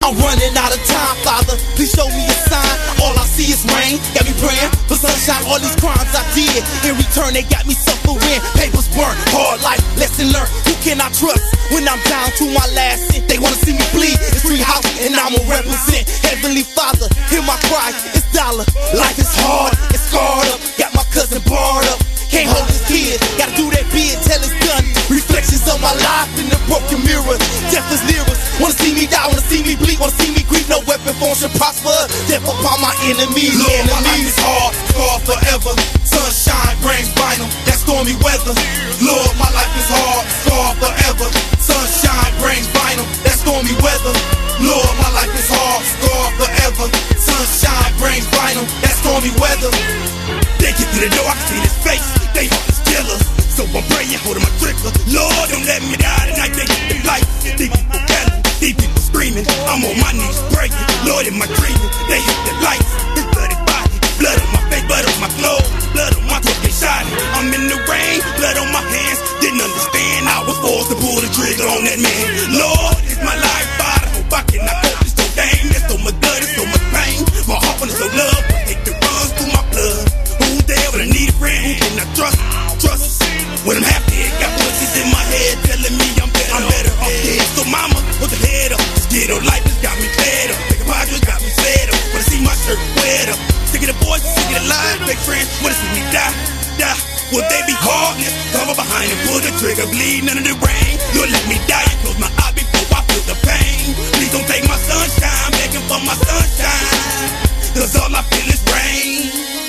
I'm running out of time, Father, please show me a sign. All I see is rain, got me praying for sunshine. All these crimes I did, in return they got me suffering. Papers burnt, hard life, lesson learned. Who can I trust when I'm down to my last cent? They wanna see me bleed, it's free house and I'ma represent. Heavenly Father, hear my cry, it's dollar. Life is hard, it's scarred up, got my cousin barred up. Can't hold his kid, gotta do that bid till it's done. Reflections of my life in the broken mirror. Death is near us, wanna see me die, wanna see me bleed, wanna see me grieve. No weapon form should prosper, death upon my enemies. Lord, my life is hard, scarred forever. Sunshine brings vinyl, that stormy weather. Lord, my life is hard, scarred forever. Sunshine brings vinyl, that stormy weather. Lord, my life is hard, scarred forever. Sunshine brings vinyl, that stormy weather. They get to the door, I can see his face. They heart is killers, so I'm praying, holding my trigger. Lord, don't let me die tonight. They get the light. These people yelling, these people screaming. I'm on my knees praying. Lord, in my dreaming, they hit the lights. His bloody body, blood on my face, blood on my clothes, blood on my throat, they shining. I'm in the rain, blood on my hands. Didn't understand, I was forced to pull the trigger on that man. Lord, it's my life, God. I hope I cannot cope. It's so dang, there's so much blood, it's so much pain. My heart when it's so love, I take the runs through my blood. Who's there when I need a friend? Who can I trust? When I'm happy, got voices in my head telling me I'm better off dead. So mama, put the head up. This ghetto life has got me fed up. Take a pocket, got me fed up. Wanna see my shirt wet up. Sick of the boys, sick of the lies. Fake friends, wanna see me die. Will they be hardness? Cover behind and pull the trigger, bleeding under the rain. You'll let me die and close my eye before I feel the pain. Please don't take my sunshine, begging for my sunshine. Cause all I feel is rain.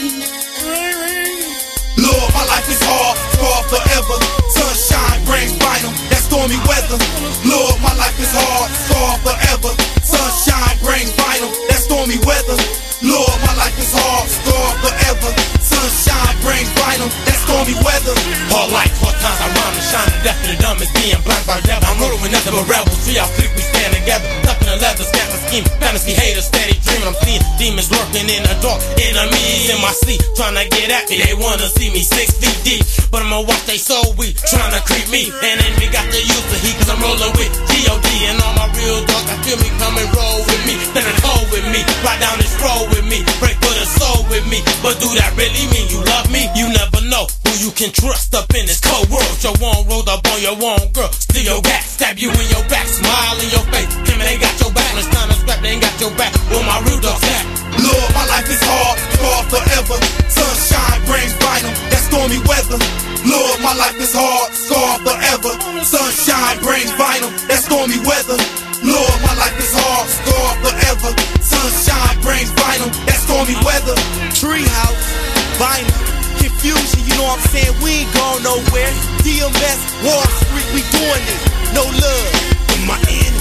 Lord, my life is hard, scarred forever. Sunshine brings vinyl, that stormy weather. Lord, my life is hard, scarred forever. Sunshine brings vinyl, that stormy weather. Lord, my life is hard, scarred forever. Sunshine brings vinyl, that stormy weather. Hard life, hard times, I rhyme and shine. The deaf and the dumb is being blind by the devil. I'm rolling with nothing but rebels. See how click we stand together. Tucking the leather, scatting scheme. Fantasy haters, steady dreaming. I'm seeing demons lurking in the dark. Enemies in my sleep, trying to get at me. They wanna see me 6 feet deep, but I'ma watch they so weak, trying to creep me. And then we got the use of heat, cause I'm rolling with G.O.D. and all my real dogs. I feel me come and roll with me, then a cold with me, ride down this road with me, break for the soul with me. But do that really mean you love me? You never know who you can trust up in this cold world. Your one rolled up on your own girl, steal your gat, stab you in your back, smile in your face. Him and they got your back, when it's time to scrap, they ain't got your back. Where my real dogs at? Lord, my life is hard, scarred forever. Sunshine brings vinyl, that stormy weather. Lord, my life is hard, scarred forever. Sunshine brings vinyl, that stormy weather. Lord, my life is hard, scarred forever. Sunshine brings vinyl, that stormy weather. Treehouse, vinyl, confusion, you know what I'm saying? We ain't going nowhere. DMS, Wall Street, we doing it. No love. In my end.